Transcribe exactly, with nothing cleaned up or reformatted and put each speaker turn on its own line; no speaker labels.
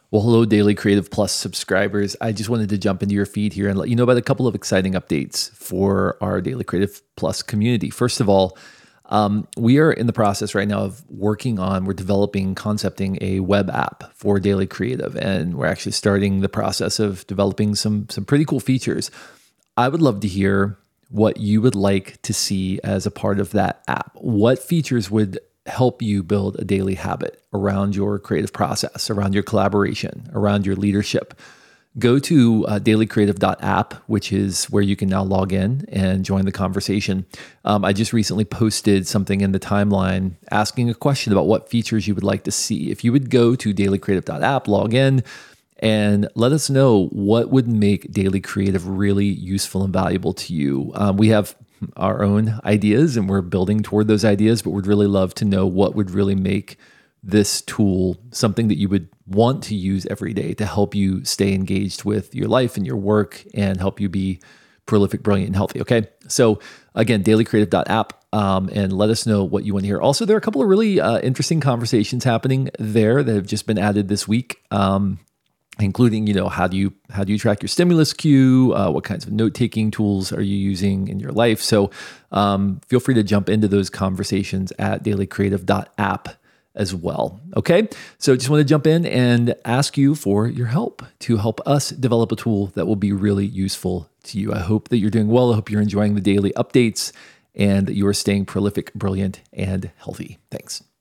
Well, hello, Daily Creative Plus subscribers. I just wanted to jump into your feed here and let you know about a couple of exciting updates for our Daily Creative Plus community. First of all, um, we are in the process right now of working on, we're developing, concepting a web app for Daily Creative, and we're actually starting the process of developing some, some pretty cool features. I would love to hear what you would like to see as a part of that app. What features would help you build a daily habit around your creative process, around your collaboration, around your leadership? Go to uh, daily creative dot app, which is where you can now log in and join the conversation. Um, I just recently posted something in the timeline asking a question about what features you would like to see. If you would go to daily creative dot app, log in, and let us know what would make Daily Creative really useful and valuable to you. Um, we have our own ideas and we're building toward those ideas, but we'd really love to know what would really make this tool something that you would want to use every day to help you stay engaged with your life and your work and help you be prolific, brilliant, and healthy. Okay. So again, daily creative dot app, um, and let us know what you want to hear. Also, there are a couple of really uh, interesting conversations happening there that have just been added this week. Um, including, you know, how do you how do you track your stimulus cue? Uh, what kinds of note-taking tools are you using in your life? So um, feel free to jump into those conversations at daily creative dot app as well. Okay, so just want to jump in and ask you for your help to help us develop a tool that will be really useful to you. I hope that you're doing well. I hope you're enjoying the daily updates and that you are staying prolific, brilliant, and healthy. Thanks.